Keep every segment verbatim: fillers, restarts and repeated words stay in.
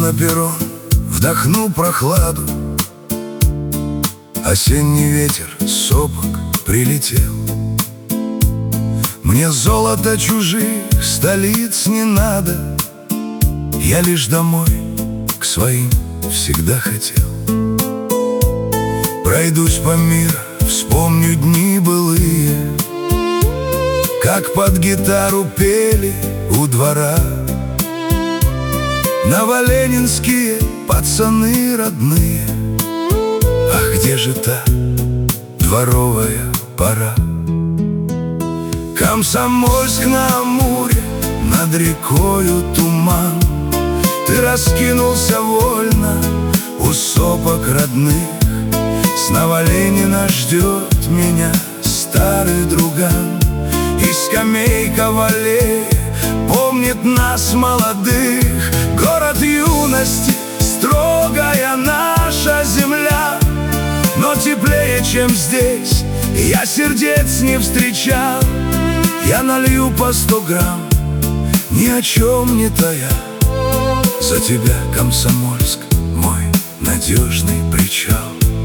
на перрон, вдохну прохладу. Осенний ветер с сопок прилетел. Мне золото чужих столиц не надо, я лишь домой к своим всегда хотел. Пройдусь по миру, вспомню дни былые, как под гитару пели у двора новоленинские пацаны родные. Ах, где же та дворовая пора? Комсомольск на Амуре, над рекою туман. Ты раскинулся вольно у сопок родных. Снова Ленина ждет меня старый друган. И скамейка в аллее помнит нас молодых. Город юности, строгая наша земля, но теплее, чем здесь, я сердец не встречал. Я налью по сто грамм, ни о чем не тая. За тебя, Комсомольск, мой надежный причал.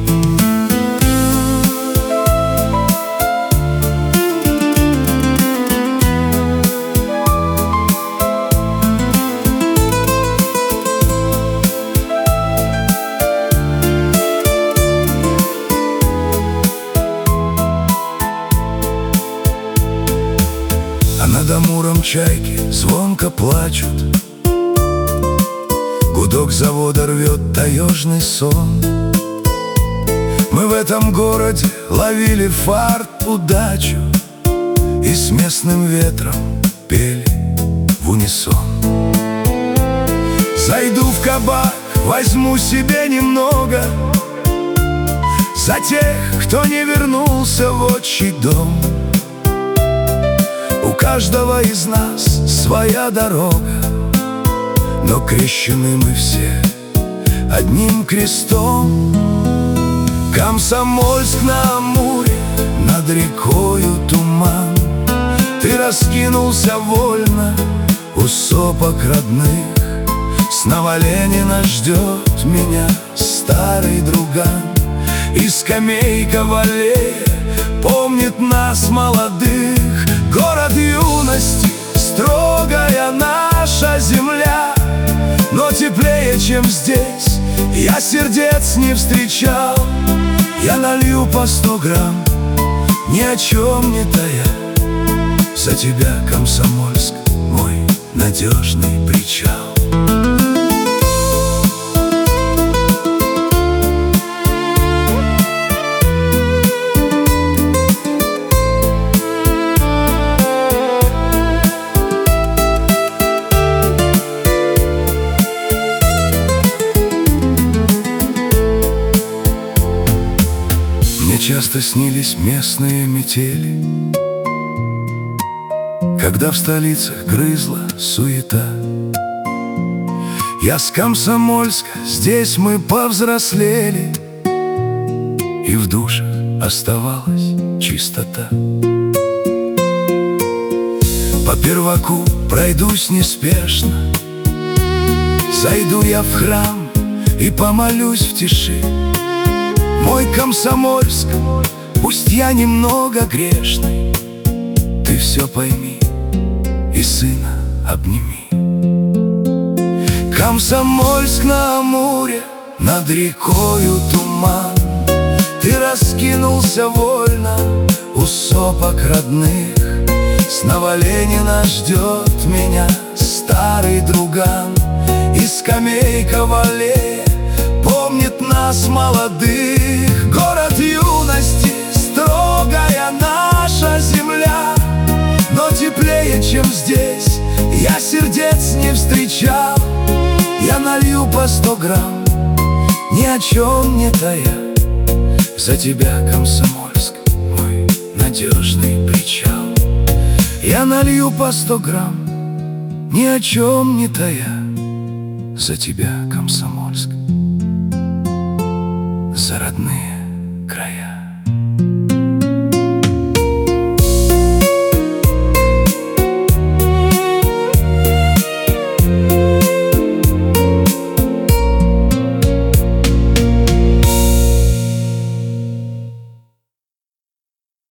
Над Амуром чайки звонко плачут. Гудок завода рвет таежный сон. Мы в этом городе ловили фарт, удачу, и с местным ветром пели в унисон. Зайду в кабак, возьму себе немного за тех, кто не вернулся в отчий дом. У каждого из нас своя дорога, но крещены мы все одним крестом. Комсомольск на Амуре, над рекою туман. Ты раскинулся вольно у сопок родных. Снова Ленина ждет меня старый друган. И скамейка в аллее помнит нас молодых. Город юности, строгая наша земля, но теплее, чем здесь, я сердец не встречал. Я налью по сто грамм, ни о чем не тая. За тебя, Комсомольск, мой надежный причал. Часто снились местные метели, когда в столицах грызла суета. Я с Комсомольска, здесь мы повзрослели, и в душах оставалась чистота. По перваку пройдусь неспешно, зайду я в храм и помолюсь в тиши. Мой Комсомольск, пусть я немного грешный, ты все пойми и сына обними. Комсомольск на Амуре, над рекою туман. Ты раскинулся вольно у сопок родных. Снова Ленина ждет меня старый друган. И скамейка в аллее помнит нас молодых. Город юности, строгая наша земля, но теплее, чем здесь, я сердец не встречал. Я налью по сто грамм, ни о чем не тая. За тебя, Комсомольск, мой надежный причал. Я налью по сто грамм, ни о чем не тая. За тебя, Комсомольск, за родные края.